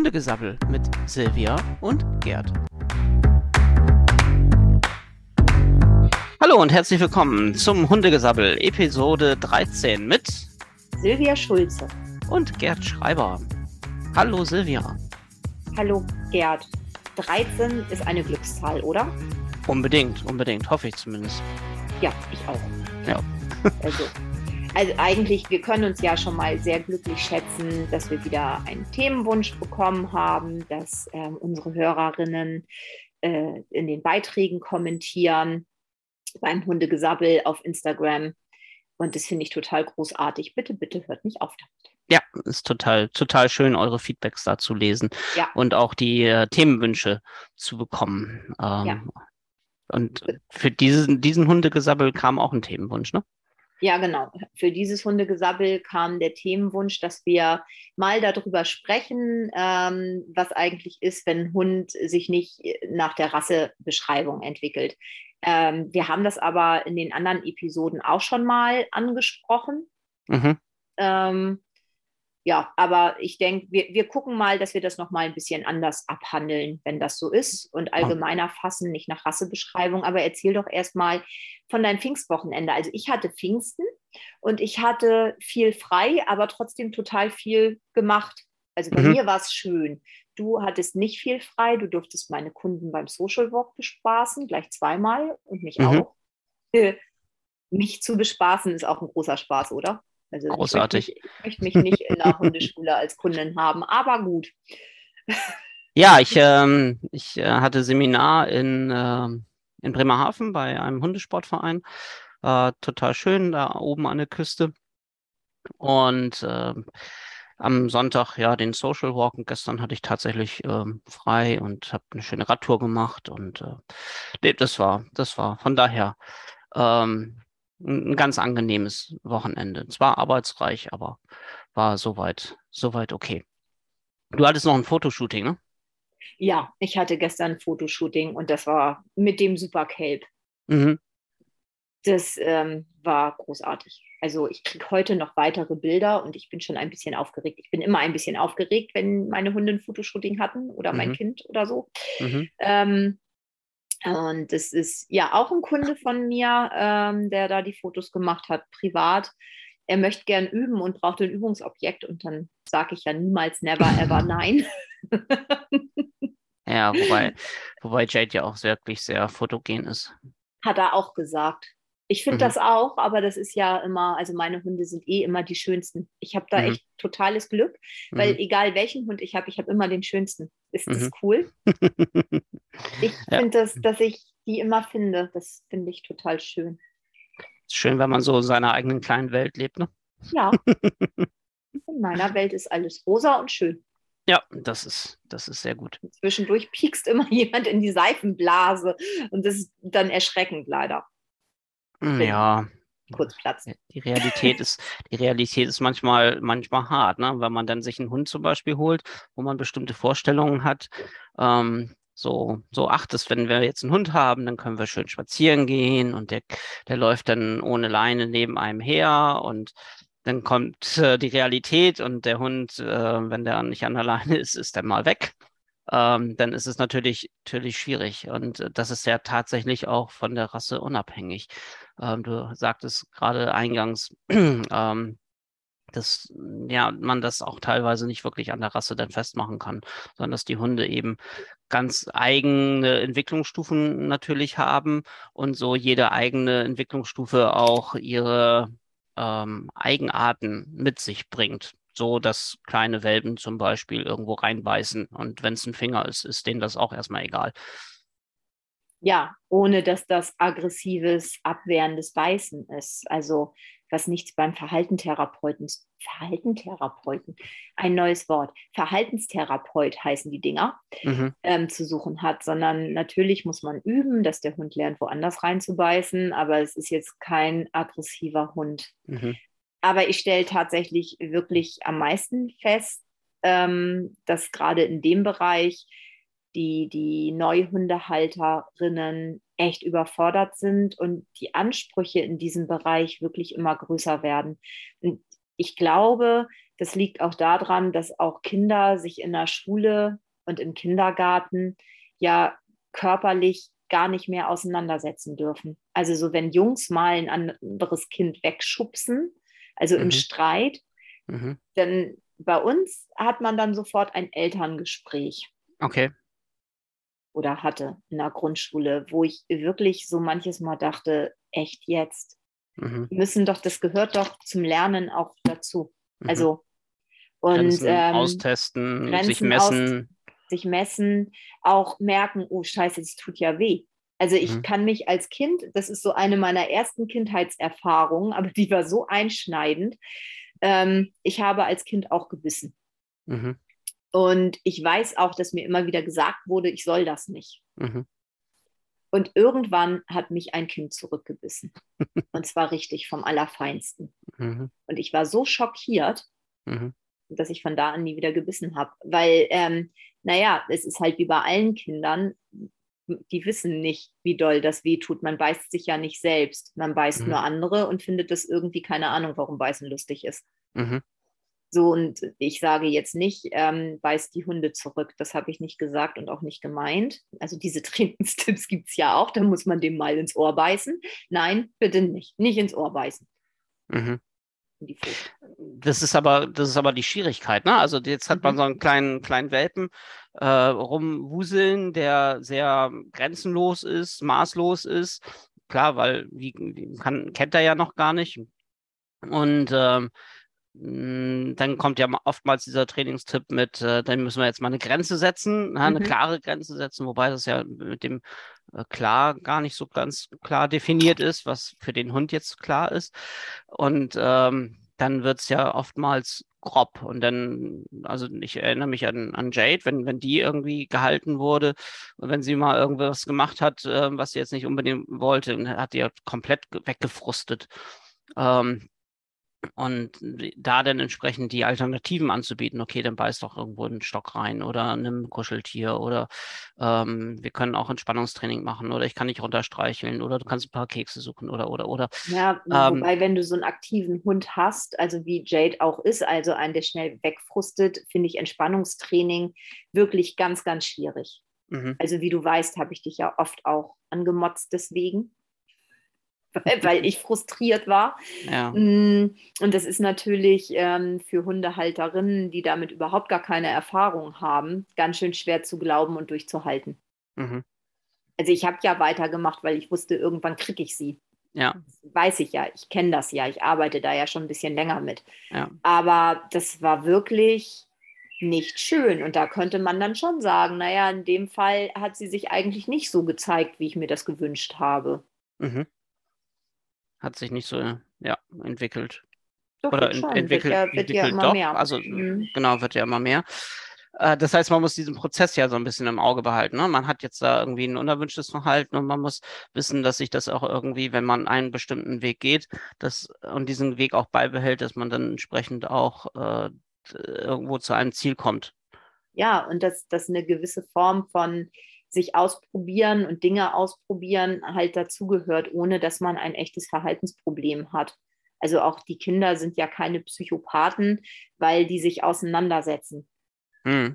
Hundegesabbel mit Silvia und Gerd. Hallo und herzlich willkommen zum Hundegesabbel, Episode 13 mit Silvia Schulze und Gerd Schreiber. Hallo Silvia. Hallo Gerd. 13 ist eine Glückszahl, oder? Unbedingt, hoffe ich zumindest. Ja, ich auch. Ja. Also eigentlich, wir können uns ja schon mal sehr glücklich schätzen, dass wir wieder einen Themenwunsch bekommen haben, dass unsere Hörerinnen in den Beiträgen kommentieren, beim Hundegesabbel auf Instagram. Und das finde ich total großartig. Bitte, bitte hört nicht auf damit. Ja, ist total schön, eure Feedbacks da zu lesen und auch die Themenwünsche zu bekommen. Und für diesen Hundegesabbel kam auch ein Themenwunsch, ne? Ja, genau. Für dieses Hundegesabbel kam der Themenwunsch, dass wir mal darüber sprechen, was eigentlich ist, wenn ein Hund sich nicht nach der Rassebeschreibung entwickelt. Wir haben das aber in den anderen Episoden auch schon mal angesprochen. Ja, aber ich denke, wir gucken mal, dass wir das nochmal ein bisschen anders abhandeln, wenn das so ist und allgemeiner fassen, nicht nach Rassebeschreibung. Aber erzähl doch erstmal von deinem Pfingstwochenende. Also ich hatte Pfingsten und ich hatte viel frei, aber trotzdem total viel gemacht. Also bei mir war es schön. Du hattest nicht viel frei, du durftest meine Kunden beim Social Walk bespaßen, gleich zweimal und mich auch. Mich zu bespaßen ist auch ein großer Spaß, oder? Also großartig. Ich möchte mich nicht in der Hundeschule als Kundin haben, aber gut. Ja, ich hatte Seminar in Bremerhaven bei einem Hundesportverein. Total schön, da oben an der Küste. Und am Sonntag ja den Social Walk und gestern hatte ich tatsächlich frei und habe eine schöne Radtour gemacht und das war von daher ein ganz angenehmes Wochenende. Zwar arbeitsreich, aber war soweit okay. Du hattest noch ein Fotoshooting, ne? Ja, ich hatte gestern ein Fotoshooting und das war mit dem Superkelb. Das war großartig. Also ich kriege heute noch weitere Bilder und ich bin schon ein bisschen aufgeregt. Ich bin immer ein bisschen aufgeregt, wenn meine Hunde ein Fotoshooting hatten oder mein Kind oder so. Und das ist ja auch ein Kunde von mir, der da die Fotos gemacht hat, privat. Er möchte gern üben und braucht ein Übungsobjekt und dann sage ich ja niemals never ever nein. Ja, wobei Jade ja auch wirklich sehr fotogen ist. Hat er auch gesagt. Ich finde das auch, aber das ist ja immer, also meine Hunde sind immer die schönsten. Ich habe da echt totales Glück, weil egal welchen Hund ich habe immer den schönsten. Ist das cool? Ich finde das, dass ich die immer finde, das finde ich total schön. Ist schön, wenn man so in seiner eigenen kleinen Welt lebt, ne? Ja. In meiner Welt ist alles rosa und schön. Ja, das ist sehr gut. Zwischendurch piekst immer jemand in die Seifenblase und das ist dann erschreckend leider. Ja. Kurz platzen. Die Realität ist manchmal hart, ne? Wenn man dann sich einen Hund zum Beispiel holt, wo man bestimmte Vorstellungen hat, so ist, wenn wir jetzt einen Hund haben, dann können wir schön spazieren gehen und der läuft dann ohne Leine neben einem her und dann kommt die Realität und der Hund, wenn der nicht an der Leine ist, ist der mal weg. Dann ist es natürlich schwierig. Und das ist ja tatsächlich auch von der Rasse unabhängig. Du sagtest gerade eingangs, dass ja, man das auch teilweise nicht wirklich an der Rasse dann festmachen kann, sondern dass die Hunde eben ganz eigene Entwicklungsstufen natürlich haben und so jede eigene Entwicklungsstufe auch ihre Eigenarten mit sich bringt. So, dass kleine Welpen zum Beispiel irgendwo reinbeißen und wenn es ein Finger ist, ist denen das auch erstmal egal. Ja, ohne dass das aggressives, abwehrendes Beißen ist. Also was nichts beim Verhaltenstherapeuten, ein neues Wort, Verhaltenstherapeut heißen die Dinger, zu suchen hat, sondern natürlich muss man üben, dass der Hund lernt, woanders reinzubeißen, aber es ist jetzt kein aggressiver Hund. Aber ich stelle tatsächlich wirklich am meisten fest, dass gerade in dem Bereich die Neuhundehalterinnen echt überfordert sind und die Ansprüche in diesem Bereich wirklich immer größer werden. Und ich glaube, das liegt auch daran, dass auch Kinder sich in der Schule und im Kindergarten ja körperlich gar nicht mehr auseinandersetzen dürfen. Also so, wenn Jungs mal ein anderes Kind wegschubsen, also im Mhm. Streit, Mhm. dann bei uns hat man dann sofort ein Elterngespräch Okay. oder hatte in der Grundschule, wo ich wirklich so manches Mal dachte, echt jetzt? Mhm. Das gehört doch zum Lernen auch dazu. Mhm. Also, und Grenzen austesten, sich Grenzen aus messen. sich messen, auch merken, oh Scheiße, das tut ja weh. Also ich Mhm. kann mich als Kind, das ist so eine meiner ersten Kindheitserfahrungen, aber die war so einschneidend. Ich habe als Kind auch gebissen. Mhm. Und ich weiß auch, dass mir immer wieder gesagt wurde, ich soll das nicht. Mhm. Und irgendwann hat mich ein Kind zurückgebissen. Und zwar richtig vom Allerfeinsten. Mhm. Und ich war so schockiert, Mhm. dass ich von da an nie wieder gebissen habe. Weil, naja, es ist halt wie bei allen Kindern, die wissen nicht, wie doll das weh tut. Man beißt sich ja nicht selbst. Man beißt Mhm. nur andere und findet das irgendwie, keine Ahnung, warum Beißen lustig ist. Mhm. So, und ich sage jetzt nicht, beißt die Hunde zurück. Das habe ich nicht gesagt und auch nicht gemeint. Also diese Trainingstipps gibt es ja auch, da muss man dem mal ins Ohr beißen. Nein, bitte nicht. Nicht ins Ohr beißen. Mhm. In die Pfote. Das ist aber die Schwierigkeit, ne? Also jetzt hat man Mhm. so einen kleinen Welpen rumwuseln, der sehr grenzenlos ist, maßlos ist. Klar, weil kennt er ja noch gar nicht. Und dann kommt ja oftmals dieser Trainingstipp mit, dann müssen wir jetzt mal eine Grenze setzen, eine Mhm. klare Grenze setzen, wobei das ja mit dem klar gar nicht so ganz klar definiert ist, was für den Hund jetzt klar ist. Und dann wird es ja oftmals grob. Und dann, also ich erinnere mich an Jade, wenn die irgendwie gehalten wurde, wenn sie mal irgendwas gemacht hat, was sie jetzt nicht unbedingt wollte, dann hat die ja komplett weggefrustet. Ähm, und da dann entsprechend die Alternativen anzubieten, okay, dann beiß doch irgendwo einen Stock rein oder nimm ein Kuscheltier oder wir können auch Entspannungstraining machen oder ich kann dich runterstreicheln oder du kannst ein paar Kekse suchen oder. Ja, Ähm, wobei, wenn du so einen aktiven Hund hast, also wie Jade auch ist, also einen, der schnell wegfrustet, finde ich Entspannungstraining wirklich ganz, ganz schwierig. mhm, Also wie du weißt, habe ich dich ja oft auch angemotzt deswegen, weil ich frustriert war. ja, Und das ist natürlich für Hundehalterinnen, die damit überhaupt gar keine Erfahrung haben, ganz schön schwer zu glauben und durchzuhalten. mhm, Also ich habe ja weitergemacht, weil ich wusste, irgendwann kriege ich sie. ja, Weiß ich ja, ich kenne das ja, ich arbeite da ja schon ein bisschen länger mit. ja, Aber das war wirklich nicht schön. Und da könnte man dann schon sagen, naja, in dem Fall hat sie sich eigentlich nicht so gezeigt, wie ich mir das gewünscht habe. mhm. Hat sich nicht so, ja, entwickelt. Doch, Oder jetzt schon, wird ja entwickelt immer doch. mehr. Also Mhm. genau, wird ja immer mehr. Das heißt, man muss diesen Prozess ja so ein bisschen im Auge behalten. Ne? Man hat jetzt da irgendwie ein unerwünschtes Verhalten und man muss wissen, dass sich das auch irgendwie, wenn man einen bestimmten Weg geht, und diesen Weg auch beibehält, dass man dann entsprechend auch irgendwo zu einem Ziel kommt. Ja, und dass eine gewisse Form von sich ausprobieren und Dinge ausprobieren halt dazugehört, ohne dass man ein echtes Verhaltensproblem hat. Also auch die Kinder sind ja keine Psychopathen, weil die sich auseinandersetzen. Hm.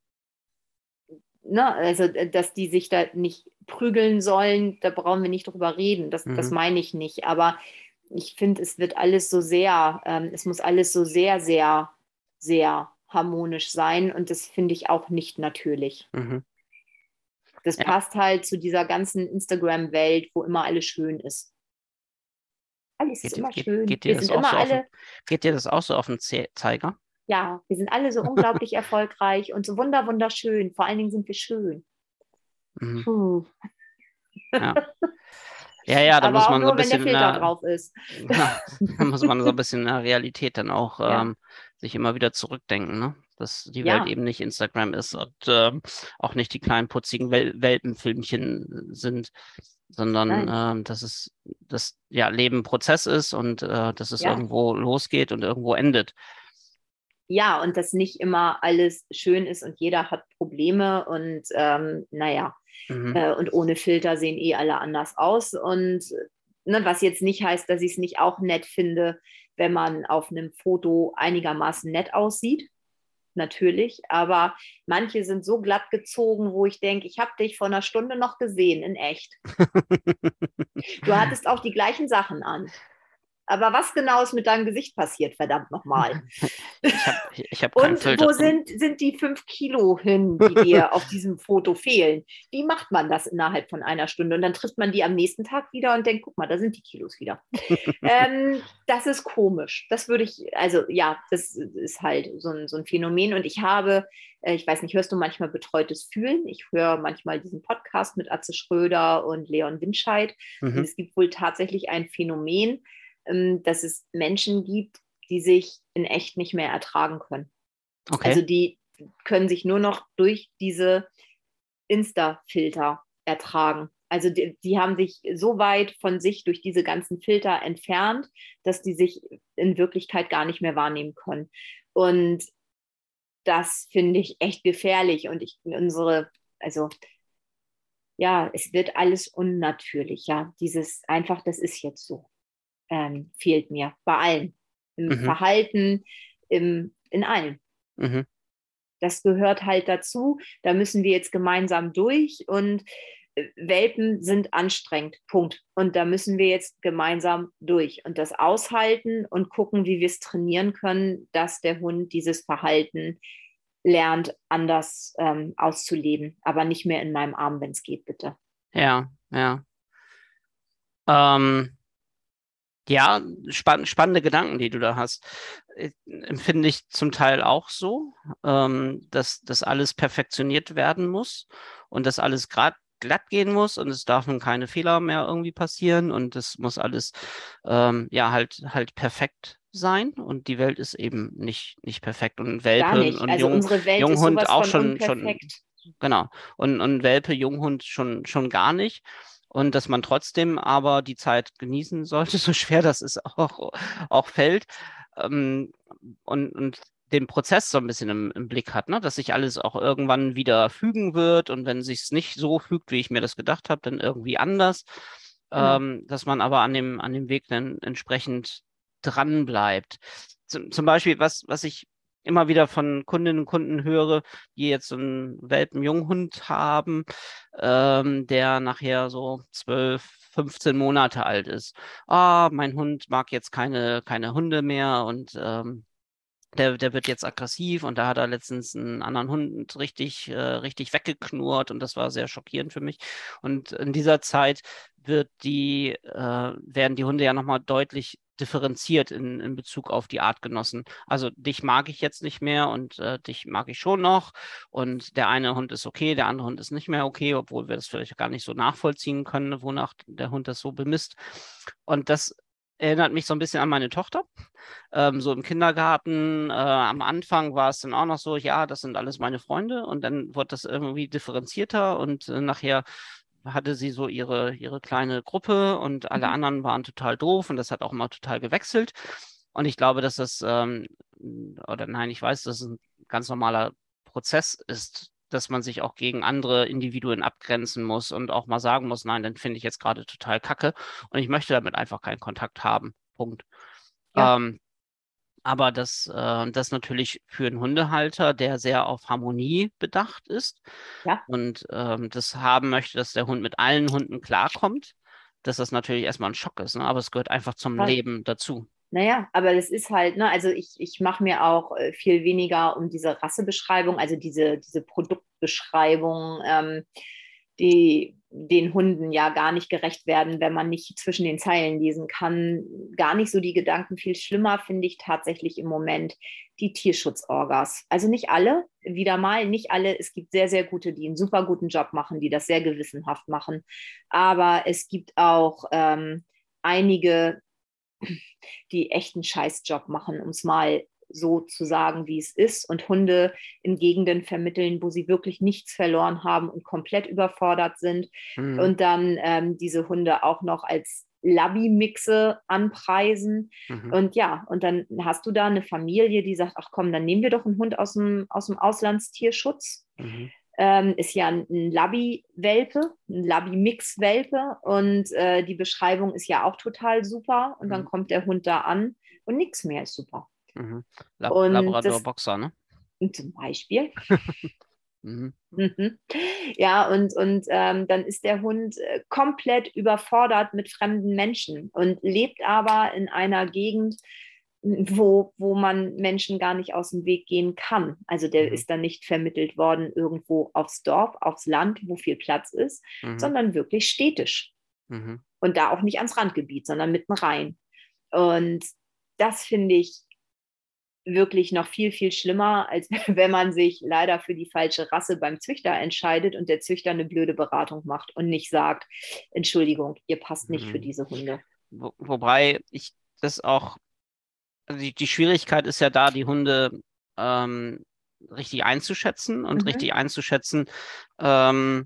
Ne? Also, dass die sich da nicht prügeln sollen, da brauchen wir nicht drüber reden. Das Mhm. meine ich nicht. Aber ich finde, es wird alles so sehr, es muss alles so sehr, sehr, sehr harmonisch sein. Und das finde ich auch nicht natürlich. Mhm. Das Ja, passt halt zu dieser ganzen Instagram-Welt, wo immer alles schön ist. Alles ist geht, immer geht, schön. geht dir Wir das sind auch immer so alle, geht dir das auch so auf den Zeiger? ja, wir sind alle so unglaublich erfolgreich und so wunderschön. Vor allen Dingen sind wir schön. Mhm. Puh. Ja. Ja, da muss Aber auch man so ein nur, wenn der bisschen Filter drauf ist. genau, da muss man so ein bisschen in der Realität dann auch Ja, sich immer wieder zurückdenken, ne? Dass die Welt ja, eben nicht Instagram ist und auch nicht die kleinen putzigen Welpenfilmchen sind, sondern nein, dass das ja Leben ein Prozess ist und dass es ja. irgendwo losgeht und irgendwo endet. Ja, und dass nicht immer alles schön ist und jeder hat Probleme und naja, Mhm. und ohne Filter sehen alle anders aus. Und ne, was jetzt nicht heißt, dass ich es nicht auch nett finde, wenn man auf einem Foto einigermaßen nett aussieht. Natürlich, aber manche sind so glatt gezogen, wo ich denke, ich habe dich vor einer Stunde noch gesehen, in echt. Du hattest auch die gleichen Sachen an. Aber was genau ist mit deinem Gesicht passiert, verdammt nochmal? Ich hab keinen Und Filter wo drin. sind die 5 Kilo hin, die dir auf diesem Foto fehlen? Wie macht man das innerhalb von einer Stunde? Und dann trifft man die am nächsten Tag wieder und denkt, guck mal, da sind die Kilos wieder. Das ist komisch. Das würde ich, also ja, das ist halt so ein Phänomen. Und ich weiß nicht, hörst du manchmal Betreutes Fühlen? Ich höre manchmal diesen Podcast mit Atze Schröder und Leon Winscheid. Und Mhm. es gibt wohl tatsächlich ein Phänomen, dass es Menschen gibt, die sich in echt nicht mehr ertragen können. Also Okay. die können sich nur noch durch diese Insta-Filter ertragen. Also die haben sich so weit von sich durch diese ganzen Filter entfernt, dass die sich in Wirklichkeit gar nicht mehr wahrnehmen können. Und das finde ich echt gefährlich. Und also ja, es wird alles unnatürlich. Ja, dieses einfach, das ist jetzt so, fehlt mir bei allen. Im Mhm. Verhalten, in allem. Mhm. Das gehört halt dazu. Da müssen wir jetzt gemeinsam durch und Welpen sind anstrengend. Punkt. Und da müssen wir jetzt gemeinsam durch und das aushalten und gucken, wie wir es trainieren können, dass der Hund dieses Verhalten lernt, anders auszuleben. Aber nicht mehr in meinem Arm, wenn es geht, bitte. Ja, ja. Ähm, ja, spannende Gedanken, die du da hast. Empfinde ich zum Teil auch so, dass das alles perfektioniert werden muss und dass alles glatt gehen muss und es dürfen keine Fehler mehr irgendwie passieren und es muss alles ja halt perfekt sein und die Welt ist eben nicht perfekt und Gar Welpe nicht. und Also unsere Welt ist Junghund sowas auch von schon unperfekt. genau und Welpe, Junghund schon gar nicht. Und dass man trotzdem aber die Zeit genießen sollte, so schwer das ist auch fällt. Ähm, und den Prozess so ein bisschen im Blick hat, ne? Dass sich alles auch irgendwann wieder fügen wird und wenn sich nicht so fügt, wie ich mir das gedacht habe, dann irgendwie anders. Genau. Dass man aber an dem Weg dann entsprechend dran bleibt. Zum Beispiel, was ich immer wieder von Kundinnen und Kunden höre, die jetzt so einen Welpen-Junghund haben, der nachher so 12, 15 Monate alt ist. Ah, mein Hund mag jetzt keine Hunde mehr und der wird jetzt aggressiv und da hat er letztens einen anderen Hund richtig weggeknurrt und das war sehr schockierend für mich. Und in dieser Zeit werden die Hunde ja nochmal deutlich differenziert in Bezug auf die Artgenossen. Also dich mag ich jetzt nicht mehr und dich mag ich schon noch und der eine Hund ist okay, der andere Hund ist nicht mehr okay, obwohl wir das vielleicht gar nicht so nachvollziehen können, wonach der Hund das so bemisst. Und das erinnert mich so ein bisschen an meine Tochter so im Kindergarten. Am Anfang war es dann auch noch so, ja, das sind alles meine Freunde und dann wurde das irgendwie differenzierter und nachher hatte sie so ihre kleine Gruppe und alle Mhm. anderen waren total doof und das hat auch immer total gewechselt. Und ich glaube, oder nein, ich weiß, dass es ein ganz normaler Prozess ist, dass man sich auch gegen andere Individuen abgrenzen muss und auch mal sagen muss, nein, den finde ich jetzt gerade total kacke und ich möchte damit einfach keinen Kontakt haben. Punkt. Ja, Ähm, aber das natürlich für einen Hundehalter, der sehr auf Harmonie bedacht ist ja. und das haben möchte, dass der Hund mit allen Hunden klarkommt, dass das natürlich erstmal ein Schock ist, ne? Aber es gehört einfach zum Total. Leben dazu. Naja, aber das ist halt, ne, also ich mache mir auch viel weniger um diese Rassebeschreibung, also diese Produktbeschreibung, die den Hunden ja gar nicht gerecht werden, wenn man nicht zwischen den Zeilen lesen kann. Gar nicht so die Gedanken. Viel schlimmer finde ich tatsächlich im Moment die Tierschutzorgas. Also nicht alle, wieder mal, nicht alle. Es gibt sehr, sehr gute, die einen super guten Job machen, die das sehr gewissenhaft machen. Aber es gibt auch einige, die echt einen Scheißjob machen, um es mal so zu sagen, wie es ist, und Hunde in Gegenden vermitteln, wo sie wirklich nichts verloren haben und komplett überfordert sind. Mhm. Und dann diese Hunde auch noch als Labby-Mixe anpreisen. Mhm. Und ja, und dann hast du da eine Familie, die sagt, ach komm, dann nehmen wir doch einen Hund aus dem Auslandstierschutz. Mhm. Ist ja ein Labby-Welpe, ein Labby-Mix-Welpe und die Beschreibung ist ja auch total super und dann Mhm. kommt der Hund da an und nichts mehr ist super. Mhm. Und Labrador Boxer, ne? zum Beispiel. Mhm. Mhm. Ja, und dann ist der Hund komplett überfordert mit fremden Menschen und lebt aber in einer Gegend, wo man Menschen gar nicht aus dem Weg gehen kann. Also der Mhm. ist dann nicht vermittelt worden irgendwo aufs Dorf, aufs Land, wo viel Platz ist, Mhm. sondern wirklich städtisch. Mhm. Und da auch nicht ans Randgebiet, sondern mitten rein. Und das finde ich wirklich noch viel, viel schlimmer, als wenn man sich leider für die falsche Rasse beim Züchter entscheidet und der Züchter eine blöde Beratung macht und nicht sagt, Entschuldigung, ihr passt nicht für Mhm. diese Hunde. Wobei ich das auch, also die Schwierigkeit ist ja da, die Hunde ähm, richtig einzuschätzen und Mhm. richtig einzuschätzen, ähm,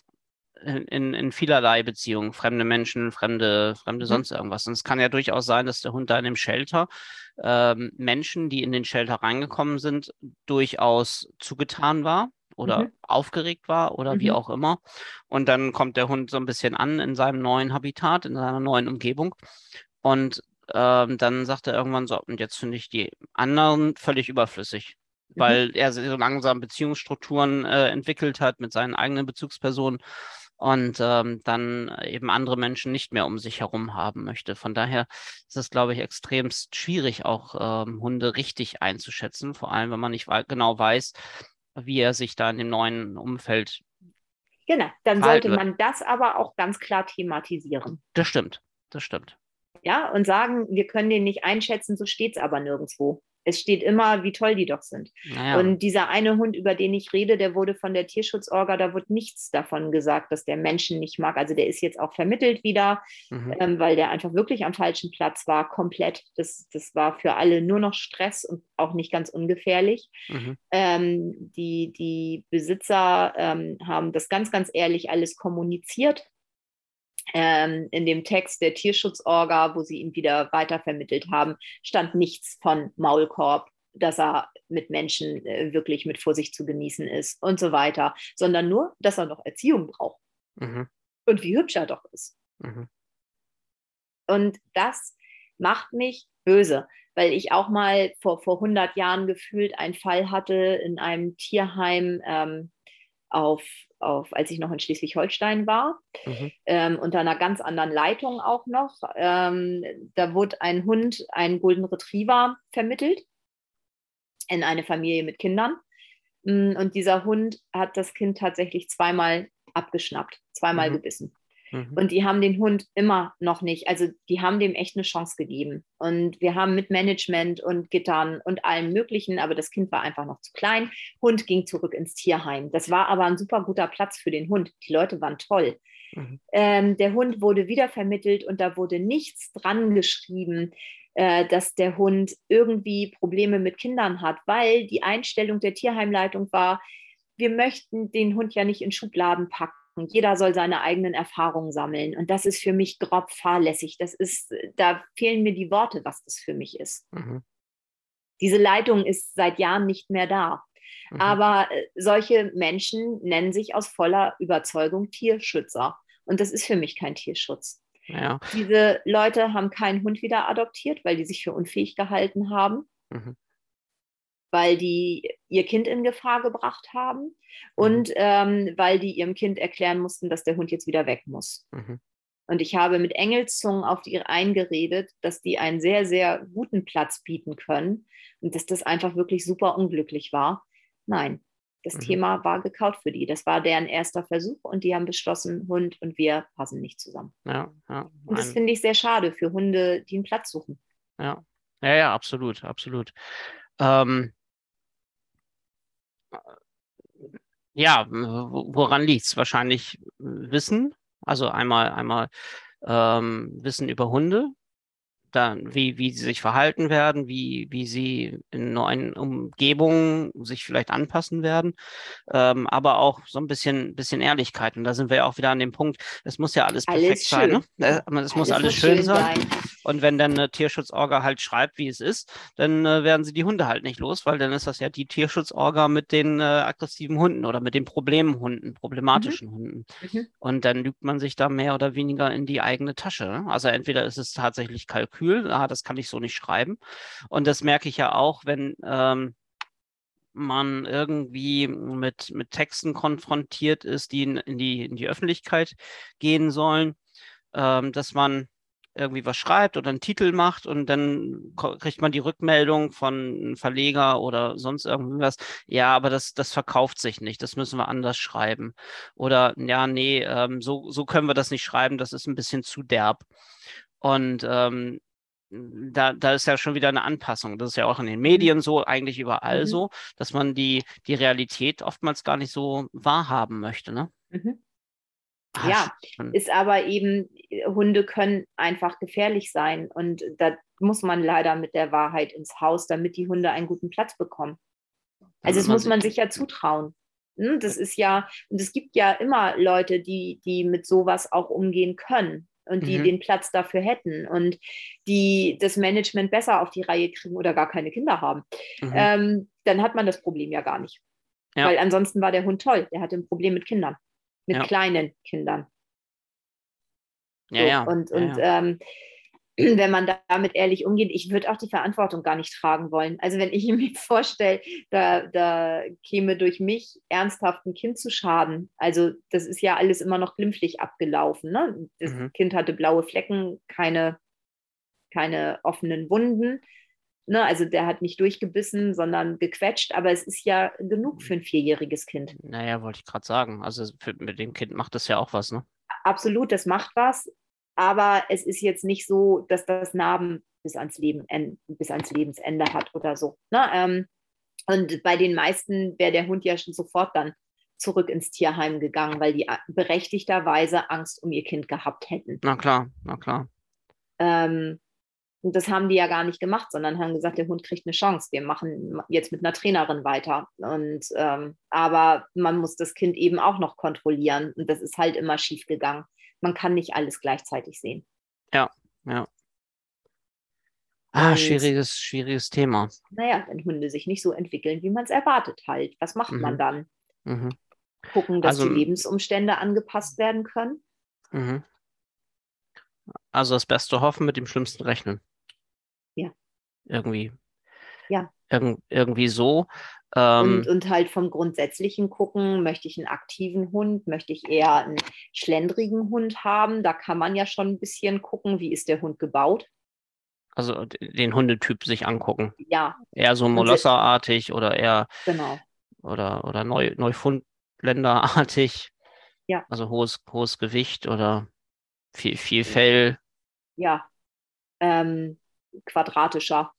in vielerlei Beziehungen, fremde Menschen, fremde Mhm. sonst irgendwas. Und es kann ja durchaus sein, dass der Hund da in dem Shelter Menschen, die in den Shelter reingekommen sind, durchaus zugetan war oder Mhm. aufgeregt war oder wie Mhm. auch immer. Und dann kommt der Hund so ein bisschen an in seinem neuen Habitat, in seiner neuen Umgebung. Und dann sagt er irgendwann so, und jetzt finde ich die anderen völlig überflüssig, Mhm. weil er so langsam Beziehungsstrukturen entwickelt hat mit seinen eigenen Bezugspersonen und dann eben andere Menschen nicht mehr um sich herum haben möchte. Von daher ist es, glaube ich, extremst schwierig, auch Hunde richtig einzuschätzen, vor allem wenn man nicht genau weiß, wie er sich da in dem neuen Umfeld Genau, dann sollte verhalten wird. man das aber auch ganz klar thematisieren. Das stimmt, das stimmt. Ja, und sagen, wir können den nicht einschätzen, so steht es aber nirgendwo. Es steht immer, wie toll die doch sind. Naja. Und dieser eine Hund, über den ich rede, der wurde von der Tierschutzorga, da wird nichts davon gesagt, dass der Menschen nicht mag. Also der ist jetzt auch vermittelt wieder, Mhm. weil der einfach wirklich am falschen Platz war, komplett. Das war für alle nur noch Stress und auch nicht ganz ungefährlich. Mhm. Die Besitzer haben das ganz, ganz ehrlich alles kommuniziert in dem Text der Tierschutzorga, wo sie ihn wieder weitervermittelt haben, stand nichts von Maulkorb, dass er mit Menschen wirklich mit Vorsicht zu genießen ist und so weiter, sondern nur, dass er noch Erziehung braucht Mhm. und wie hübsch er doch ist. Mhm. Und das macht mich böse, weil ich auch mal vor 100 Jahren gefühlt einen Fall hatte in einem Tierheim auf, als ich noch in Schleswig-Holstein war, Mhm. unter einer ganz anderen Leitung auch noch. Da wurde ein Hund, ein Golden Retriever, vermittelt in eine Familie mit Kindern. Und dieser Hund hat das Kind tatsächlich zweimal abgeschnappt, zweimal Mhm. gebissen. Mhm. Und die haben den Hund immer noch nicht, also die haben dem echt eine Chance gegeben. Und wir haben mit Management und Gittern und allem Möglichen, aber das Kind war einfach noch zu klein. Hund ging zurück ins Tierheim. Das war aber ein super guter Platz für den Hund. Die Leute waren toll. Mhm. Der Hund wurde wieder vermittelt und da wurde nichts dran geschrieben, dass der Hund irgendwie Probleme mit Kindern hat, weil die Einstellung der Tierheimleitung war, wir möchten den Hund ja nicht in Schubladen packen. Jeder soll seine eigenen Erfahrungen sammeln. Und das ist für mich grob fahrlässig. Da fehlen mir die Worte, was das für mich ist. Mhm. Diese Leitung ist seit Jahren nicht mehr da. Mhm. Aber solche Menschen nennen sich aus voller Überzeugung Tierschützer. Und das ist für mich kein Tierschutz. Ja. Diese Leute haben keinen Hund wieder adoptiert, weil die sich für unfähig gehalten haben, Mhm. weil die ihr Kind in Gefahr gebracht haben Mhm. und weil die ihrem Kind erklären mussten, dass der Hund jetzt wieder weg muss. Mhm. Und ich habe mit Engelszungen auf die eingeredet, dass die einen sehr, sehr guten Platz bieten können und dass das einfach wirklich super unglücklich war. Nein, das Mhm. Thema war gekaut für die. Das war deren erster Versuch und die haben beschlossen, Hund und wir passen nicht zusammen. Ja, ja, Und das finde ich sehr schade für Hunde, die einen Platz suchen. ja, ja, ja, absolut, absolut. Ähm, ja, woran liegt's? Wahrscheinlich Wissen. Also einmal Wissen über Hunde, dann, wie sie sich verhalten werden, wie sie in neuen Umgebungen sich vielleicht anpassen werden, aber auch so ein bisschen Ehrlichkeit. Und da sind wir ja auch wieder an dem Punkt, es muss ja alles Alles perfekt sein, ne? schön. Ja, Es muss alles alles muss schön schön sein. sein. Und wenn dann eine Tierschutzorga halt schreibt, wie es ist, dann werden sie die Hunde halt nicht los, weil dann ist das ja die Tierschutzorga mit den aggressiven Hunden oder mit den Problemhunden, Mhm. problematischen Hunden. Mhm. Und dann lügt man sich da mehr oder weniger in die eigene Tasche. Also entweder ist es tatsächlich Kalkül Gefühl, das kann ich so nicht schreiben. Und das merke ich ja auch, wenn man irgendwie mit Texten konfrontiert ist, die in die Öffentlichkeit gehen sollen, dass man irgendwie was schreibt oder einen Titel macht und dann kriegt man die Rückmeldung von einem Verleger oder sonst irgendwas. Ja, aber das verkauft sich nicht. Das müssen wir anders schreiben. Oder ja, nee, so können wir das nicht schreiben. Das ist ein bisschen zu derb. Und da ist ja schon wieder eine Anpassung. Das ist ja auch in den Mhm. Medien so, eigentlich überall Mhm. so, dass man die Realität oftmals gar nicht so wahrhaben möchte, ne? Mhm. Ah, Ja, ist aber eben, Hunde können einfach gefährlich sein und da muss man leider mit der Wahrheit ins Haus, damit die Hunde einen guten Platz bekommen. Also damit das man muss sich. man sich ja zutrauen. Das ist ja, und es gibt ja immer Leute, die mit sowas auch umgehen können und die Mhm, den Platz dafür hätten und die das Management besser auf die Reihe kriegen oder gar keine Kinder haben. mhm. Dann hat man das Problem ja gar nicht. Ja, Weil ansonsten war der Hund toll. Der hatte ein Problem mit Kindern, mit ja, kleinen Kindern. ja, So, ja, ja, und ja. wenn man damit ehrlich umgeht, ich würde auch die Verantwortung gar nicht tragen wollen. Also wenn ich mir vorstelle, da käme durch mich ernsthaft ein Kind zu Schaden. Also das ist ja alles immer noch glimpflich abgelaufen. Ne? Das Mhm, Kind hatte blaue Flecken, keine offenen Wunden. Ne? Also der hat nicht durchgebissen, sondern gequetscht. Aber es ist ja genug für ein vierjähriges Kind. naja, wollte ich gerade sagen. Also mit dem Kind macht das ja auch was, ne? Absolut, das macht was. Aber es ist jetzt nicht so, dass das Narben bis ans Lebensende hat oder so. Ne? Und bei den meisten wäre der Hund ja schon sofort dann zurück ins Tierheim gegangen, weil die berechtigterweise Angst um ihr Kind gehabt hätten. Na klar, na klar. Ähm, und das haben die ja gar nicht gemacht, sondern haben gesagt, der Hund kriegt eine Chance. Wir machen jetzt mit einer Trainerin weiter. Aber man muss das Kind eben auch noch kontrollieren. Und das ist halt immer schief gegangen. Man kann nicht alles gleichzeitig sehen. Ja, ja. Und Schwieriges Thema. naja, wenn Hunde sich nicht so entwickeln, wie man es erwartet halt, was macht man Mhm, dann? mhm. Gucken, dass Also, die Lebensumstände angepasst werden können? mhm. Also das Beste hoffen, mit dem Schlimmsten rechnen. Ja, Irgendwie, ja. irgendwie so. Und, Ähm, und halt vom Grundsätzlichen gucken, möchte ich einen aktiven Hund, möchte ich eher einen schlendrigen Hund haben? Da kann man ja schon ein bisschen gucken, wie ist der Hund gebaut. also den Hundetyp sich angucken. Ja, Eher so und Molosserartig oder eher genau, oder Neufundländerartig. ja, Also hohes Gewicht oder viel Fell. ja, ähm, quadratischer.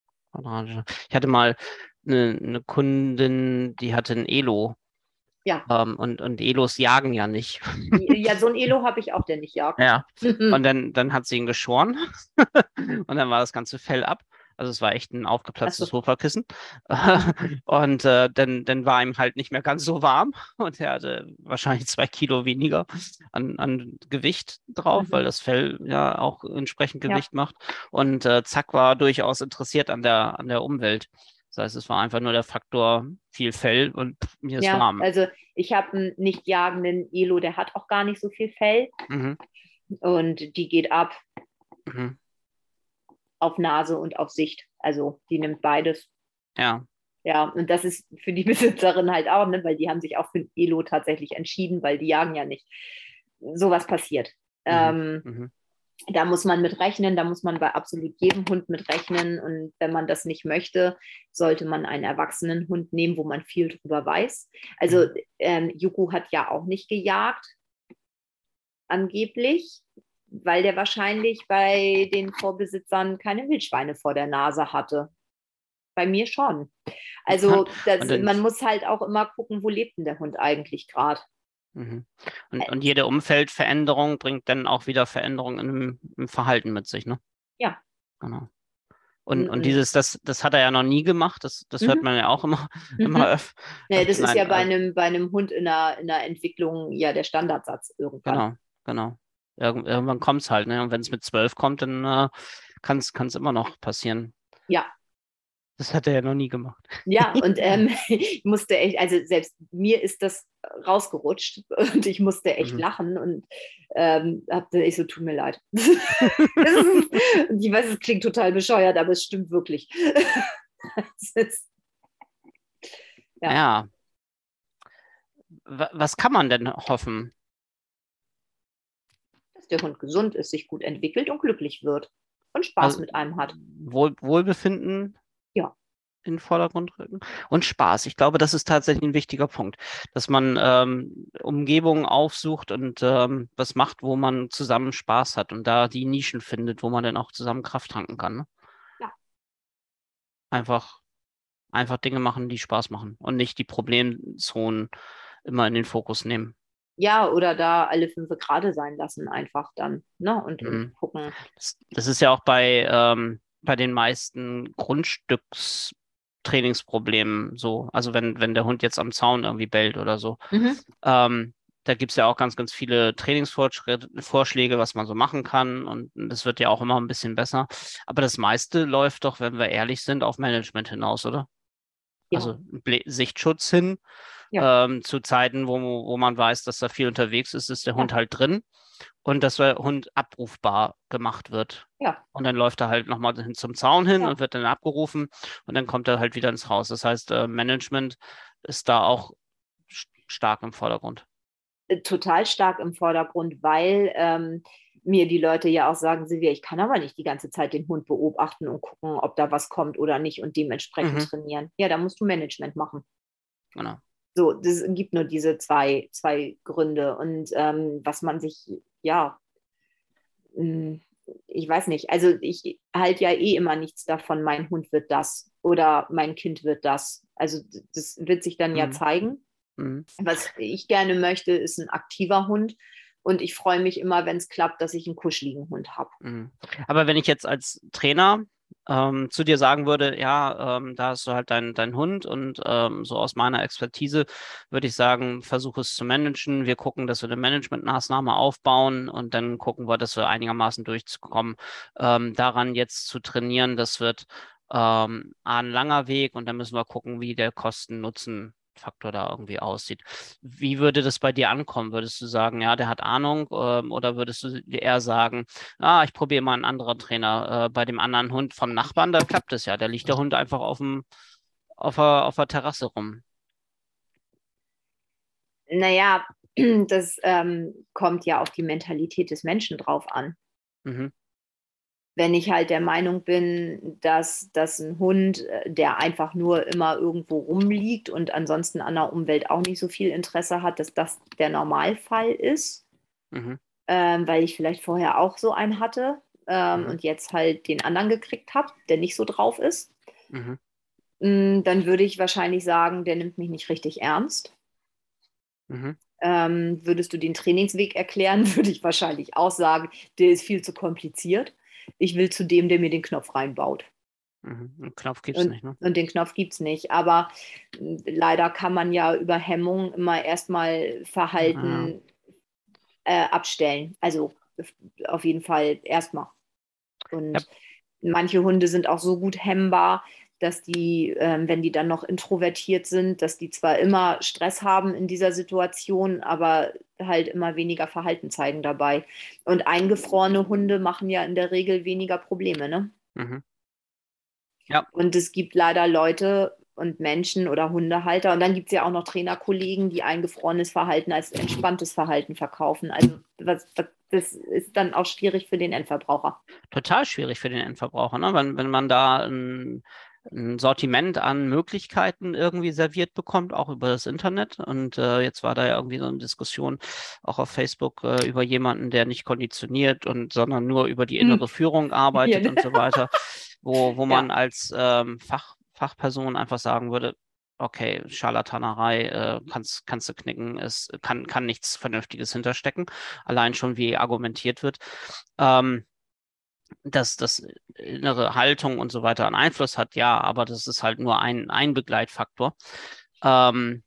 Ich hatte mal eine Kundin, die hatte ein Elo. Ja, Und Elos jagen ja nicht. ja, so ein Elo habe ich auch, der nicht jagt. Ja. Und dann hat sie ihn geschoren und dann war das ganze Fell ab. Also es war echt ein aufgeplatztes Achso, Sofakissen. mhm. Und dann war ihm halt nicht mehr ganz so warm und er hatte wahrscheinlich 2 Kilo weniger an Gewicht drauf, weil Mhm. das Fell ja auch entsprechend Ja. Gewicht macht. Und zack, war durchaus interessiert an der Umwelt. Das heißt, es war einfach nur der Faktor viel Fell und mir ist Ja, warm. also ich habe einen nicht jagenden Elo, der hat auch gar nicht so viel Fell Mhm, und die geht ab mhm. auf Nase und auf Sicht. Also die nimmt beides. Ja. Ja, und das ist für die Besitzerin halt auch, ne, weil die haben sich auch für ein Elo tatsächlich entschieden, weil die jagen ja nicht. Sowas passiert. Mhm, Ähm, mhm, Da muss man mit rechnen, da muss man bei absolut jedem Hund mit rechnen. Und wenn man das nicht möchte, sollte man einen erwachsenen Hund nehmen, wo man viel drüber weiß. Also mhm. Yuko hat ja auch nicht gejagt, angeblich, weil der wahrscheinlich bei den Vorbesitzern keine Wildschweine vor der Nase hatte. Bei mir schon. Und, Also und dann, man muss halt auch immer gucken, wo lebt denn der Hund eigentlich gerade. mhm. Und jede Umfeldveränderung bringt dann auch wieder Veränderungen im Verhalten mit sich, ne? Ja. Genau. Und Und, das hat er ja noch nie gemacht, das hört mhm, man ja auch immer, immer mhm. Ja, das öfter. ist ja Nein, also, bei einem Hund in der Entwicklung ja der Standardsatz irgendwann. genau, genau. Irgendwann kommt es halt, ne? Und wenn es mit 12 kommt, dann kann es immer noch passieren. Ja, Das hat er ja noch nie gemacht. Ja, und ich musste echt, also selbst mir ist das rausgerutscht und ich musste echt Mhm. lachen und ich so, tut mir leid. Und ich weiß, es klingt total bescheuert, aber es stimmt wirklich. Es ist, ja, Ja, was kann man denn hoffen? dass der Hund gesund ist, sich gut entwickelt und glücklich wird und Spaß Also mit einem hat. Wohlbefinden Ja, in den Vordergrund rücken und Spaß. Ich glaube, das ist tatsächlich ein wichtiger Punkt, dass man Umgebungen aufsucht und was macht, wo man zusammen Spaß hat und da die Nischen findet, wo man dann auch zusammen Kraft tanken kann. Ne? ja. Einfach, einfach Dinge machen, die Spaß machen und nicht die Problemzonen immer in den Fokus nehmen. Ja, oder da alle 5 Grade sein lassen, einfach dann, ne? Und Mhm. gucken. Das ist ja auch bei den meisten Grundstückstrainingsproblemen so. Also wenn der Hund jetzt am Zaun irgendwie bellt oder so. Mhm. Ähm, Da gibt es ja auch ganz, ganz viele Vorschläge, was man so machen kann. Und das wird ja auch immer ein bisschen besser. Aber das meiste läuft doch, wenn wir ehrlich sind, auf Management hinaus, oder? Also Ja, Sichtschutz hin. ja, Zu Zeiten, wo man weiß, dass da viel unterwegs ist, ist der Hund ja, halt drin und dass der Hund abrufbar gemacht wird. ja, Und dann läuft er halt nochmal hin zum Zaun hin ja. und wird dann abgerufen und dann kommt er halt wieder ins Haus. Das heißt, Management ist da auch stark im Vordergrund. Total stark im Vordergrund, weil mir die Leute ja auch sagen, Silvia, ich kann aber nicht die ganze Zeit den Hund beobachten und gucken, ob da was kommt oder nicht und dementsprechend Mhm, trainieren. Ja, da musst du Management machen. genau. So, das gibt nur diese zwei Gründe. Und was man sich, ja, mh, ich weiß nicht, also ich halte ja eh immer nichts davon, mein Hund wird das oder mein Kind wird das. Also das wird sich dann ja Mhm, zeigen. mhm, Was ich gerne möchte, ist ein aktiver Hund. Und ich freue mich immer, wenn es klappt, dass ich einen kuscheligen Hund habe. mhm. Aber wenn ich jetzt als Trainer zu dir sagen würde, ja, da hast du halt dein Hund und so aus meiner Expertise würde ich sagen, versuche es zu managen. Wir gucken, dass wir eine Managementmaßnahme aufbauen und dann gucken wir, dass wir einigermaßen durchkommen. Daran jetzt zu trainieren, das wird ein langer Weg und dann müssen wir gucken, wie der Kosten-Nutzen-Faktor da irgendwie aussieht. Wie würde das bei dir ankommen? Würdest du sagen, ja, der hat Ahnung, oder würdest du eher sagen, ich probiere mal einen anderen Trainer. Bei dem anderen Hund vom Nachbarn, da klappt es ja. Da liegt der Hund einfach auf der Terrasse rum. Naja, das kommt ja auf die Mentalität des Menschen drauf an. Mhm, Wenn ich halt der Meinung bin, dass ein Hund, der einfach nur immer irgendwo rumliegt und ansonsten an der Umwelt auch nicht so viel Interesse hat, dass das der Normalfall ist, mhm, weil ich vielleicht vorher auch so einen hatte mhm, und jetzt halt den anderen gekriegt habe, der nicht so drauf ist, mhm, dann würde ich wahrscheinlich sagen, der nimmt mich nicht richtig ernst. mhm, Würdest du den Trainingsweg erklären, würde ich wahrscheinlich auch sagen, der ist viel zu kompliziert. Ich will zu dem, der mir den Knopf reinbaut. mhm. Einen Knopf gibt's Und, nicht, ne? und den Knopf gibt es nicht. Aber leider kann man ja über Hemmung immer erstmal Ja, Verhalten abstellen. Also auf jeden Fall erstmal. ja, Und manche Hunde sind auch so gut hemmbar, dass die, wenn die dann noch introvertiert sind, dass die zwar immer Stress haben in dieser Situation, aber halt immer weniger Verhalten zeigen dabei. Und eingefrorene Hunde machen ja in der Regel weniger Probleme, ne? mhm. Ja, Und es gibt leider Leute und Menschen oder Hundehalter. Und dann gibt es ja auch noch Trainerkollegen, die eingefrorenes Verhalten als entspanntes Verhalten verkaufen. Also das ist dann auch schwierig für den Endverbraucher. total schwierig für den Endverbraucher, ne? Wenn man da ein Sortiment an Möglichkeiten irgendwie serviert bekommt, auch über das Internet. Und jetzt war da ja irgendwie so eine Diskussion auch auf Facebook über jemanden, der nicht konditioniert sondern nur über die Hm. innere Führung Ja, arbeitet und so weiter, wo man ja, als Fachperson einfach sagen würde, okay, Scharlatanerei, kannst du knicken, es kann nichts Vernünftiges hinterstecken, allein schon wie argumentiert wird. Ähm, dass das innere Haltung und so weiter einen Einfluss hat, ja, aber das ist halt nur ein Begleitfaktor. Ähm,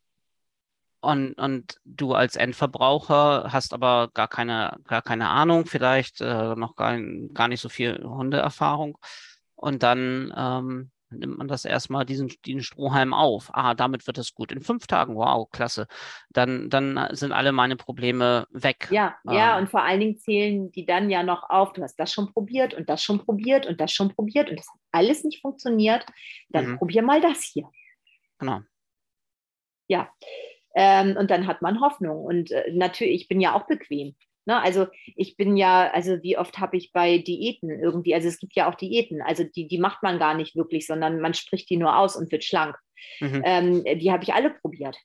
und du als Endverbraucher hast aber gar keine Ahnung, vielleicht noch gar nicht so viel Hundeerfahrung. Und dann nimmt man das erstmal diesen Strohhalm auf. Ah, damit wird es gut. In 5 Tagen, wow, klasse. Dann sind alle meine Probleme weg. Ja, ja, und vor allen Dingen zählen die dann ja noch auf, du hast das schon probiert und das schon probiert und das schon probiert und das hat alles nicht funktioniert. Dann probier mal das hier. Genau. Ja, und dann hat man Hoffnung. Und natürlich, ich bin ja auch bequem. Ne? Also ich bin ja, also wie oft habe ich bei Diäten irgendwie, also es gibt ja auch Diäten, also die macht man gar nicht wirklich, sondern man spricht die nur aus und wird schlank. Die habe ich alle probiert.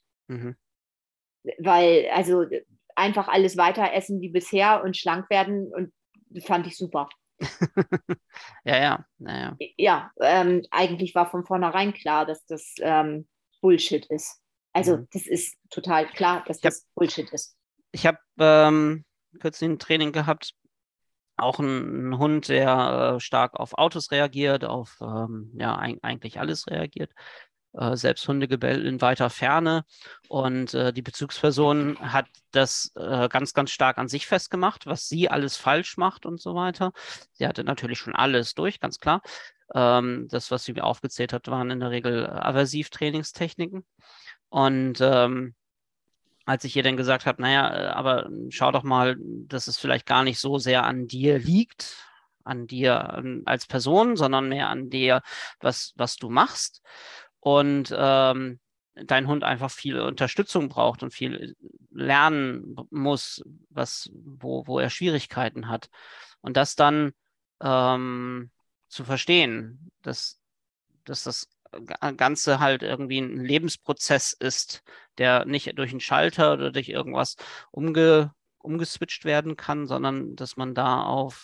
Weil, also einfach alles weiter essen wie bisher und schlank werden und fand ich super. Ja. Ja, eigentlich war von vornherein klar, dass das Bullshit ist. Also das ist total klar, dass das Bullshit ist. Ich habe kürzlich ein Training gehabt, auch ein Hund, der stark auf Autos reagiert, auf eigentlich alles reagiert. Selbst Hundegebell in weiter Ferne. Und die Bezugsperson hat das ganz, ganz stark an sich festgemacht, was sie alles falsch macht und so weiter. Sie hatte natürlich schon alles durch, ganz klar. Das, was sie mir aufgezählt hat, waren in der Regel Aversiv-Trainingstechniken. Und als ich ihr dann gesagt habe, naja, aber schau doch mal, dass es vielleicht gar nicht so sehr an dir liegt, an dir als Person, sondern mehr an dir, was du machst. Und dein Hund einfach viel Unterstützung braucht und viel lernen muss, wo er Schwierigkeiten hat. Und das dann zu verstehen, dass das Ganze halt irgendwie ein Lebensprozess ist, der nicht durch einen Schalter oder durch irgendwas umgeswitcht werden kann, sondern dass man da auf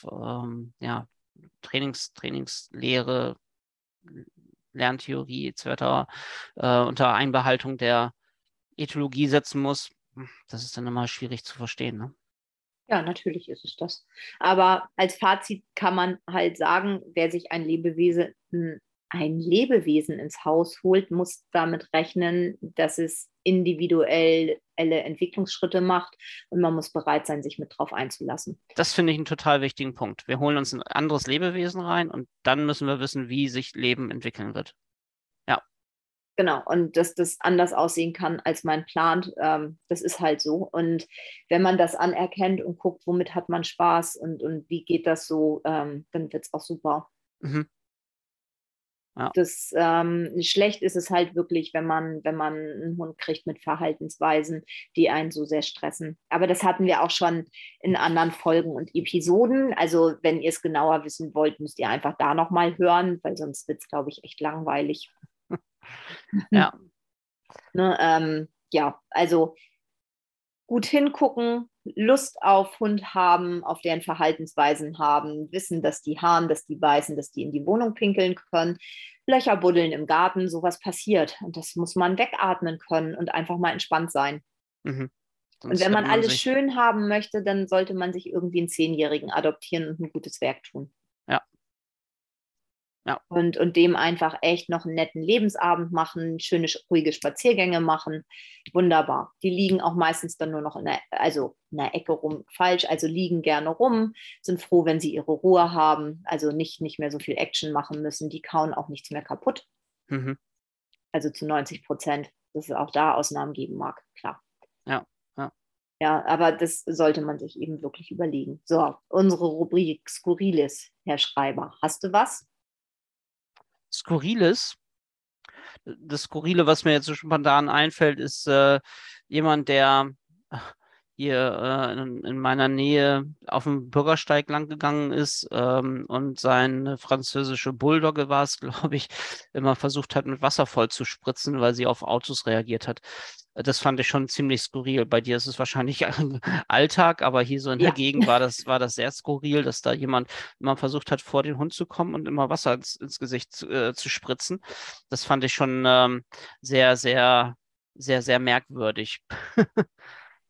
Trainingslehre, Lerntheorie etc. Unter Einbehaltung der Ethologie setzen muss. Das ist dann immer schwierig zu verstehen, ne? Ja, natürlich ist es das. Aber als Fazit kann man halt sagen, wer sich ein Lebewesen ins Haus holt, muss damit rechnen, dass es individuelle Entwicklungsschritte macht und man muss bereit sein, sich mit drauf einzulassen. Das finde ich einen total wichtigen Punkt. Wir holen uns ein anderes Lebewesen rein und dann müssen wir wissen, wie sich Leben entwickeln wird. Ja. Genau, und dass das anders aussehen kann, als man plant, das ist halt so. Und wenn man das anerkennt und guckt, womit hat man Spaß und wie geht das so, dann wird es auch super. Ja. Schlecht ist es halt wirklich, wenn man einen Hund kriegt mit Verhaltensweisen, die einen so sehr stressen. Aber das hatten wir auch schon in anderen Folgen und Episoden. Also wenn ihr es genauer wissen wollt, müsst ihr einfach da nochmal hören, weil sonst wird es, glaube ich, echt langweilig. Ja. Ne, also gut hingucken, Lust auf Hund haben, auf deren Verhaltensweisen haben, wissen, dass die haaren, dass die beißen, dass die in die Wohnung pinkeln können, Löcher buddeln im Garten, sowas passiert. Und das muss man wegatmen können und einfach mal entspannt sein. Und wenn man alles schön haben möchte, dann sollte man sich irgendwie einen 10-Jährigen adoptieren und ein gutes Werk tun. Ja. Und dem einfach echt noch einen netten Lebensabend machen, ruhige Spaziergänge machen. Wunderbar. Die liegen auch meistens dann nur noch in der Ecke rum, falsch, also liegen gerne rum, sind froh, wenn sie ihre Ruhe haben, also nicht mehr so viel Action machen müssen. Die kauen auch nichts mehr kaputt. Also zu 90%, dass es auch da Ausnahmen geben mag, klar. Ja, aber das sollte man sich eben wirklich überlegen. So, unsere Rubrik Skurriles, Herr Schreiber. Hast du was? Skurriles. Das Skurrile, was mir jetzt so spontan einfällt, ist jemand, der hier in meiner Nähe auf dem Bürgersteig lang gegangen ist und seine französische Bulldogge war es, glaube ich, immer versucht hat, mit Wasser voll zu spritzen, weil sie auf Autos reagiert hat. Das fand ich schon ziemlich skurril. Bei dir ist es wahrscheinlich Alltag, aber hier so in der Gegend war das sehr skurril, dass da jemand immer versucht hat, vor den Hund zu kommen und immer Wasser ins Gesicht zu spritzen. Das fand ich schon sehr, sehr, sehr, sehr merkwürdig.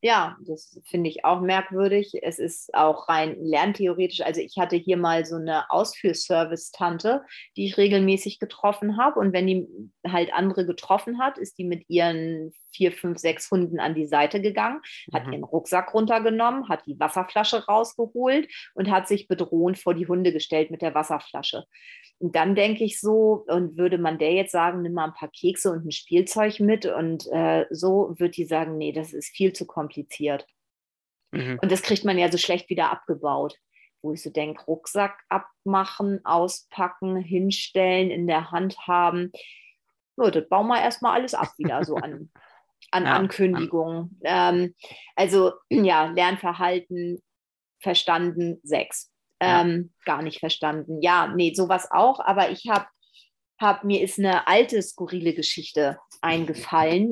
Ja, das finde ich auch merkwürdig. Es ist auch rein lerntheoretisch. Also ich hatte hier mal so eine Ausführservice-Tante, die ich regelmäßig getroffen habe. Und wenn die halt andere getroffen hat, ist die mit ihren 4, 5, 6 Hunden an die Seite gegangen, hat ihren Rucksack runtergenommen, hat die Wasserflasche rausgeholt und hat sich bedrohend vor die Hunde gestellt mit der Wasserflasche. Und dann denke ich so, und würde man der jetzt sagen, nimm mal ein paar Kekse und ein Spielzeug mit und so wird die sagen, nee, das ist viel zu kompliziert. Mhm. Und das kriegt man ja so schlecht wieder abgebaut. Wo ich so denke, Rucksack abmachen, auspacken, hinstellen, in der Hand haben. Ja, das bauen wir erstmal alles ab wieder, so an Ja, Ankündigungen. Also ja, Lernverhalten verstanden 6. ja. Gar nicht verstanden. Ja, nee, sowas auch, aber mir ist eine alte, skurrile Geschichte eingefallen,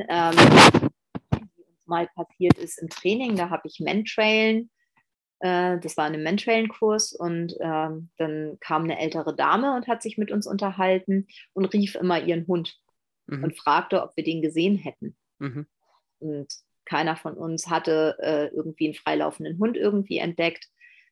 die uns mal passiert ist im Training. Da habe ich Mentrailen, das war in einem Mentrailen-Kurs und dann kam eine ältere Dame und hat sich mit uns unterhalten und rief immer ihren Hund Mhm. und fragte, ob wir den gesehen hätten. Mhm. Und keiner von uns hatte irgendwie einen freilaufenden Hund irgendwie entdeckt.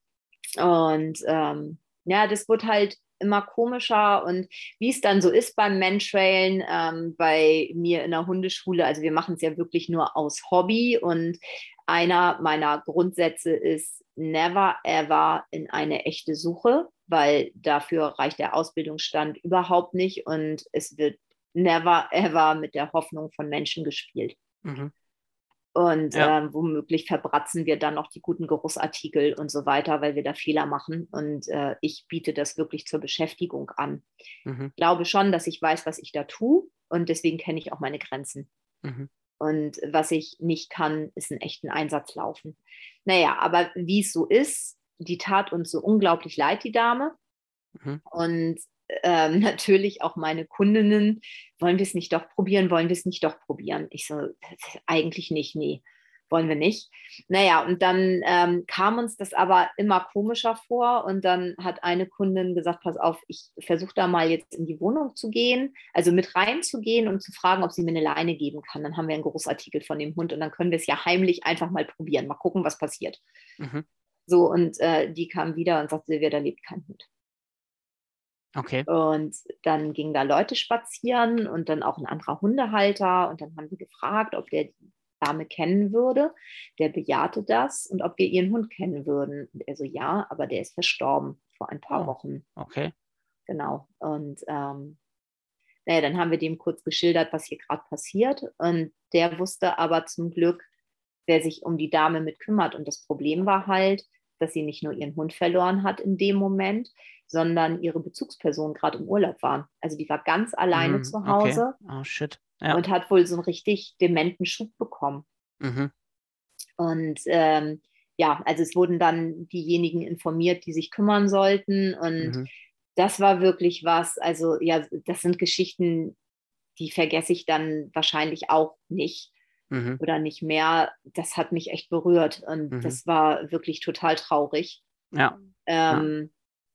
Und ja, das wird halt immer komischer. Und wie es dann so ist beim Mentrailen, bei mir in der Hundeschule, also wir machen es ja wirklich nur aus Hobby. Und einer meiner Grundsätze ist, never ever in eine echte Suche, weil dafür reicht der Ausbildungsstand überhaupt nicht. Und es wird never ever mit der Hoffnung von Menschen gespielt. Mhm. Und Ja. womöglich verbratzen wir dann noch die guten Geruchsartikel und so weiter, weil wir da Fehler machen. Und ich biete das wirklich zur Beschäftigung an. Mhm. Ich glaube schon, dass ich weiß, was ich da tue. Und deswegen kenne ich auch meine Grenzen. Mhm. Und was ich nicht kann, ist einen echten Einsatz laufen. Naja, aber wie es so ist, die tat uns so unglaublich leid, die Dame. Mhm. Und natürlich auch meine Kundinnen, wollen wir es nicht doch probieren, wollen wir es nicht doch probieren? Ich so, eigentlich nicht, nee, wollen wir nicht. Naja, und dann kam uns das aber immer komischer vor und dann hat eine Kundin gesagt, pass auf, ich versuche da mal jetzt in die Wohnung zu gehen, also mit reinzugehen und zu fragen, ob sie mir eine Leine geben kann. Dann haben wir einen Großartikel von dem Hund und dann können wir es ja heimlich einfach mal probieren, mal gucken, was passiert. Mhm. So, und die kam wieder und sagte, Silvia, da lebt kein Hund. Okay. Und dann gingen da Leute spazieren und dann auch ein anderer Hundehalter. Und dann haben wir gefragt, ob der die Dame kennen würde. Der bejahte das und ob wir ihren Hund kennen würden. Und er so, ja, aber der ist verstorben vor ein paar Oh, Wochen. okay. Genau. Und naja, dann haben wir dem kurz geschildert, was hier gerade passiert. Und der wusste aber zum Glück, wer sich um die Dame mit kümmert. Und das Problem war halt, dass sie nicht nur ihren Hund verloren hat in dem Moment, sondern ihre Bezugspersonen gerade im Urlaub waren. Also die war ganz alleine Mhm. zu Okay. Hause Oh, shit. Ja. und hat wohl so einen richtig dementen Schub bekommen. Mhm. Und ja, also es wurden dann diejenigen informiert, die sich kümmern sollten. Und Mhm. das war wirklich was, also ja, das sind Geschichten, die vergesse ich dann wahrscheinlich auch nicht Mhm. oder nicht mehr. Das hat mich echt berührt und Mhm. das war wirklich total traurig. Ja. Ja. Ähm,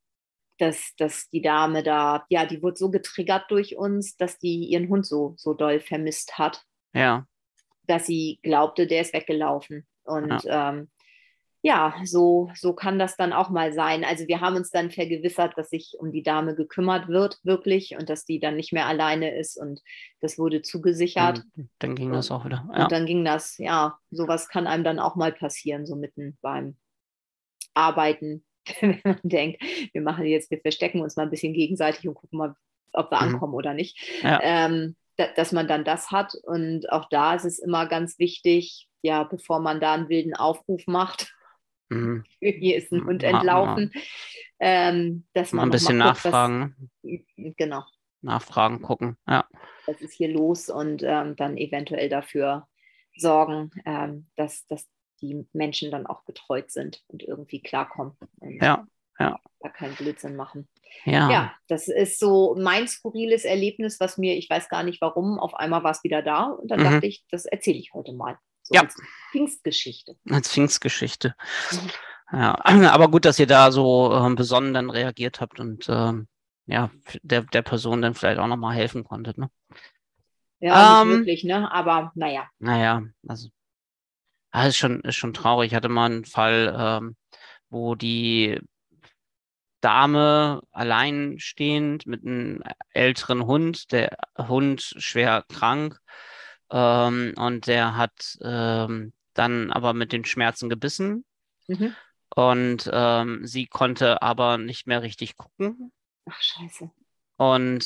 dass die Dame da, ja, die wurde so getriggert durch uns, dass die ihren Hund so doll vermisst hat, Ja. dass sie glaubte, der ist weggelaufen. Und Ja. ja, so kann das dann auch mal sein. Also wir haben uns dann vergewissert, dass sich um die Dame gekümmert wird, wirklich, und dass die dann nicht mehr alleine ist. Und das wurde zugesichert. Dann ging das auch wieder. Und Ja. dann ging das, ja, sowas kann einem dann auch mal passieren, so mitten beim Arbeiten, wenn man denkt, wir verstecken uns mal ein bisschen gegenseitig und gucken mal, ob wir Mhm. ankommen oder nicht. Ja. Dass man dann das hat. Und auch da ist es immer ganz wichtig, ja, bevor man da einen wilden Aufruf macht, Mhm. hier ist ein Hund Mal entlaufen, dass ein man nochmal bisschen guckt, was, nachfragen, genau, nachfragen, gucken. Ja. was ist hier los und dann eventuell dafür sorgen, dass die Menschen dann auch betreut sind und irgendwie klarkommen und Ja. Ja. da keinen Blödsinn machen. Ja. Ja, das ist so mein skurriles Erlebnis, was mir, ich weiß gar nicht warum, auf einmal war es wieder da und dann Mhm. dachte ich, das erzähle ich heute mal, so Ja. als Pfingstgeschichte. Als Pfingstgeschichte. Mhm. Ja, aber gut, dass ihr da so besonnen dann reagiert habt und ja, der Person dann vielleicht auch nochmal helfen konntet, ne? Ja, nicht wirklich, ne? Aber naja. Naja, also ist schon traurig. Ich hatte mal einen Fall, wo die Dame alleinstehend mit einem älteren Hund, der Hund schwer krank, und der hat dann aber mit den Schmerzen gebissen Mhm. und sie konnte aber nicht mehr richtig gucken Ach, scheiße. und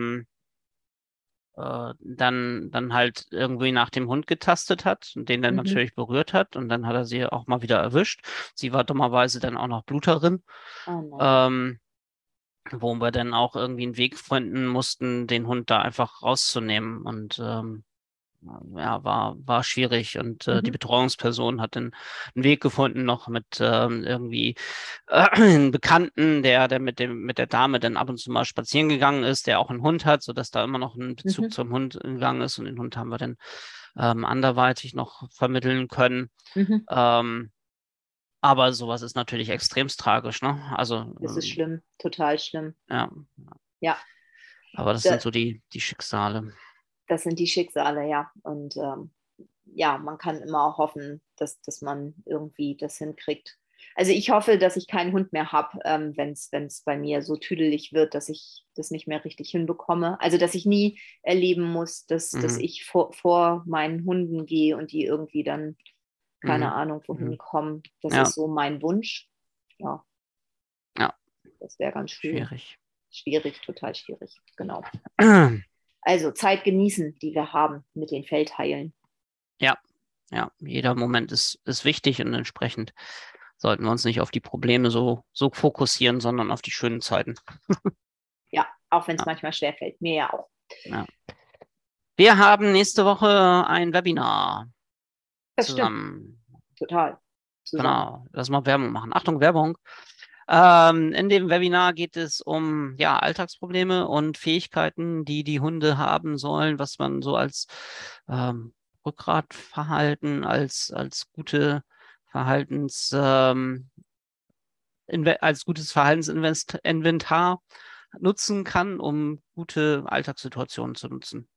dann halt irgendwie nach dem Hund getastet hat und den dann Mhm. natürlich berührt hat und dann hat er sie auch mal wieder erwischt. Sie war dummerweise dann auch noch Bluterin. Oh nein. Ähm, Wo wir dann auch irgendwie einen Weg finden mussten, den Hund da einfach rauszunehmen. Und ja, war schwierig. Und die Mhm. Betreuungsperson hat dann einen Weg gefunden, noch mit irgendwie einen Bekannten, der mit der Dame dann ab und zu mal spazieren gegangen ist, der auch einen Hund hat, sodass da immer noch ein Bezug Mhm. zum Hund gegangen ist. Und den Hund haben wir dann anderweitig noch vermitteln können. Mhm. Ähm, aber sowas ist natürlich extremst tragisch, ne? Also, Das ist schlimm, total schlimm. ja. Ja, Aber das da, sind so die Schicksale. das sind die Schicksale, ja. Und ja, man kann immer auch hoffen, dass man irgendwie das hinkriegt. Also ich hoffe, dass ich keinen Hund mehr habe, wenn es bei mir so tüdelig wird, dass ich das nicht mehr richtig hinbekomme. Also dass ich nie erleben muss, dass Mhm. ich vor meinen Hunden gehe und die irgendwie dann keine Mhm. Ahnung wohin Mhm. kommen. Das Ja, ist so mein Wunsch. Ja, ja, das wäre ganz schön. schwierig. Schwierig, total schwierig. Genau. Also Zeit genießen, die wir haben mit den Feldheilen. Ja, ja, jeder Moment ist wichtig und entsprechend sollten wir uns nicht auf die Probleme so fokussieren, sondern auf die schönen Zeiten. Ja, auch wenn es Ja, manchmal schwerfällt. Mir ja auch. ja. Wir haben nächste Woche ein Webinar Das stimmt, zusammen. total. Zusammen. Genau, lass mal Werbung machen. Achtung, Werbung. In dem Webinar geht es um ja, Alltagsprobleme und Fähigkeiten, die die Hunde haben sollen, was man so als Rückgratverhalten, als gute Verhaltens, als gutes Verhaltensinventar nutzen kann, um gute Alltagssituationen zu nutzen.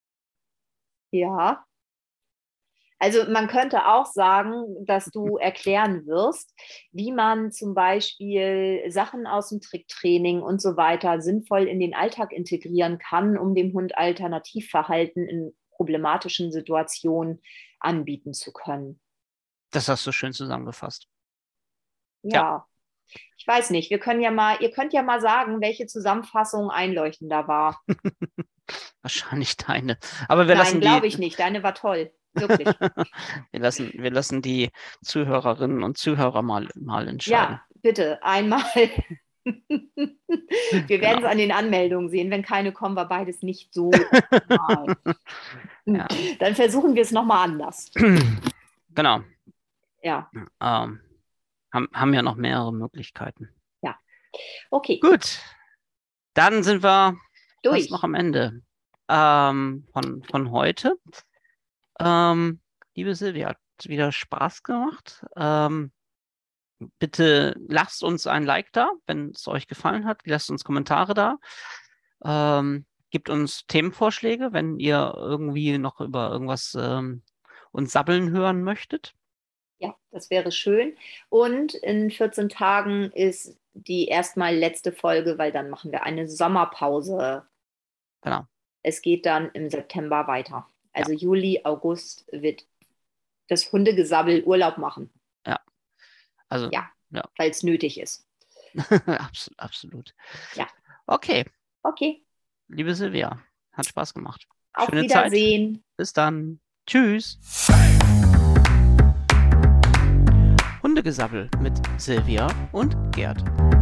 Ja. Also man könnte auch sagen, dass du erklären wirst, wie man zum Beispiel Sachen aus dem Tricktraining und so weiter sinnvoll in den Alltag integrieren kann, um dem Hund Alternativverhalten in problematischen Situationen anbieten zu können. Das hast du schön zusammengefasst. Ja, Ja, ich weiß nicht. Wir können ja mal, ihr könnt ja mal sagen, welche Zusammenfassung einleuchtender war. wahrscheinlich deine. Aber wir Nein, lassen glaube die, ich nicht. Deine war toll. Wirklich. wir lassen die Zuhörerinnen und Zuhörer mal Ja, entscheiden. bitte, einmal. Wir werden es Genau. an den Anmeldungen sehen. Wenn keine kommen, war beides nicht so optimal. Ja. Dann versuchen wir es nochmal anders. Genau. Ja, Haben ja noch mehrere Möglichkeiten. ja. Okay, Gut, dann sind wir fast noch durch. am Ende von heute. Liebe Silvia, hat wieder Spaß gemacht. Bitte lasst uns ein Like da, wenn es euch gefallen hat. Lasst uns Kommentare da. Gebt uns Themenvorschläge, wenn ihr irgendwie noch über irgendwas uns sabbeln hören möchtet. Ja, das wäre schön. Und in 14 Tagen ist die erstmal letzte Folge, weil dann machen wir eine Sommerpause. Genau. Es geht dann im September weiter. Ja, Also Juli, August wird das Hundegesabbel Urlaub machen. ja. Also, Ja, ja. weil es nötig ist. Absolut. Ja, Okay, okay. liebe Silvia, hat Spaß gemacht. Auf Schöne Zeit. Wiedersehen. Bis dann. Tschüss. Hundegesabbel mit Silvia und Gerd.